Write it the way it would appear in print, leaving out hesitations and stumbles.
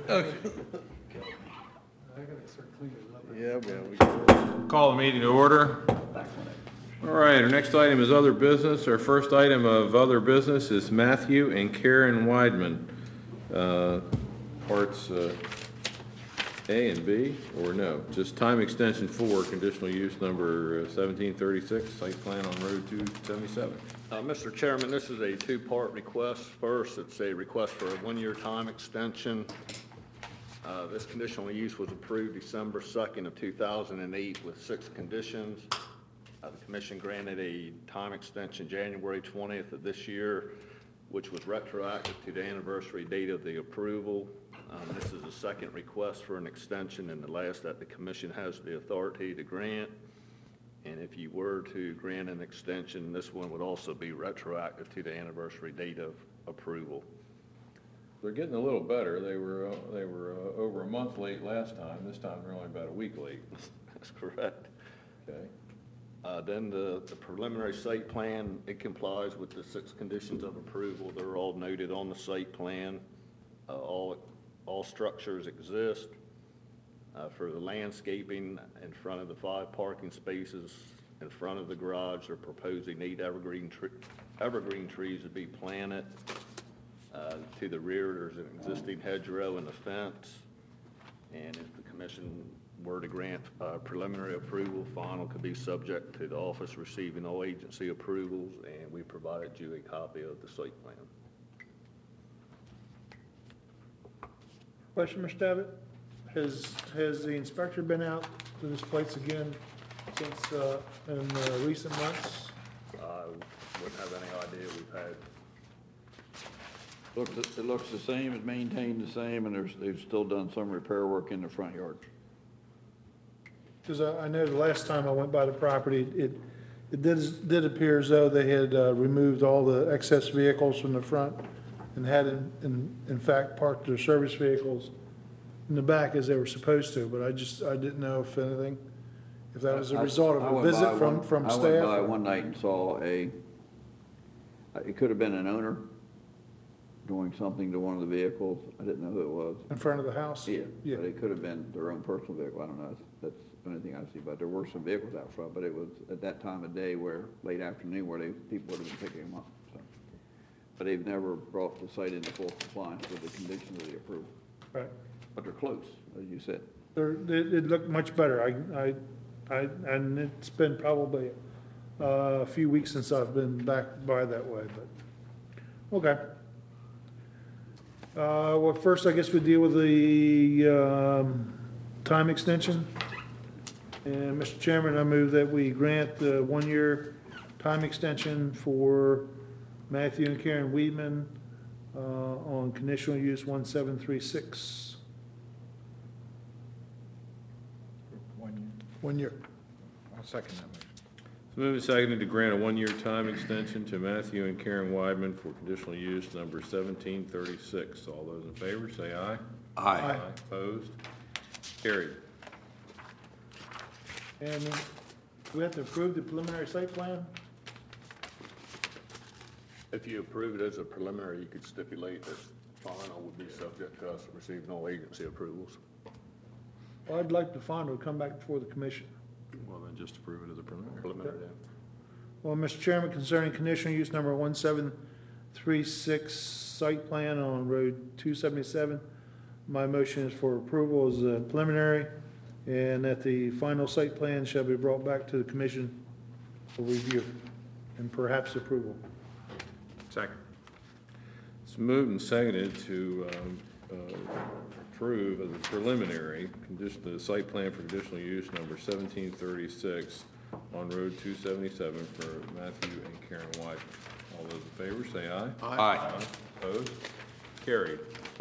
Okay. I gotta start cleaning it up. Yeah, well, we can call the meeting to order. All right, our next item is other business. Our first item of other business is Matthew and Karen Weidman. Parts A and B, or no, just time extension 4, conditional use number 1736, site plan on Road 277. Mr. Chairman, this is a two-part request. First, it's a request for a one-year time extension. This conditional use was approved December 2nd of 2008 with 6 conditions. The commission granted a time extension January 20th of this year, which was retroactive to the anniversary date of the approval. This is the second request for an extension and the last that the commission has the authority to grant. And if you were to grant an extension, this one would also be retroactive to the anniversary date of approval. They're getting a little better. They were over a month late last time. This time they're only about a week late. That's correct. Okay. Then the preliminary site plan, it complies with the 6 conditions of approval. They're all noted on the site plan. All structures exist. For the landscaping in front of the 5 parking spaces in front of the garage, they're proposing 8 evergreen trees to be planted. To the rear, there's an existing hedgerow and a fence. And if the commission were to grant preliminary approval, final could be subject to the office receiving all agency approvals, and we provided you a copy of the site plan. Question, Mr. Abbott? Has the inspector been out to this place again since, in recent months? I wouldn't have any idea. We've had, It looks the same, it's maintained the same, and they've still done some repair work in the front yard. Because I know the last time I went by the property, it did appear as though they had removed all the excess vehicles from the front and had in fact parked their service vehicles in the back as they were supposed to, but I didn't know if that was a result of a visit from staff. I went by one night and saw it could have been an owner doing something to one of the vehicles. I didn't know who it was. In front of the house? Yeah, Yeah. but it could have been their own personal vehicle. I don't know. That's the only thing I see. But there were some vehicles out front, but it was at that time of day late afternoon, where people would have been picking them up. So. But they've never brought the site into full compliance with the conditions of the approval. Right. But they're close, as you said. It looked much better. And it's been probably a few weeks since I've been back by that way, but, okay. Well, first, I guess we deal with the time extension. And Mr. Chairman, I move that we grant the 1-year time extension for Matthew and Karen Weidman on conditional use 1736. 1 year. I'll second that motion. It's moved and seconded to grant a 1-year time extension to Matthew and Karen Weidman for conditional use number 1736. All those in favor say aye. Aye. Opposed? Carried. And we have to approve the preliminary site plan? if you approve it as a preliminary, you could stipulate that final would be subject to us receiving all agency approvals. Well, I'd like the final to come back before the commission. Well, then just approve it as a preliminary. Preliminary, yeah. Well, Mr. Chairman, concerning conditional use number 1736, site plan on Road 277, my motion is for approval as a preliminary, and that the final site plan shall be brought back to the commission for review and perhaps approval. Second. It's moved and seconded to approve as a preliminary the site plan for conditional use number 1736 on Road 277 for Matthew and Karen White. All those in favor say aye. Aye. Opposed? Carried.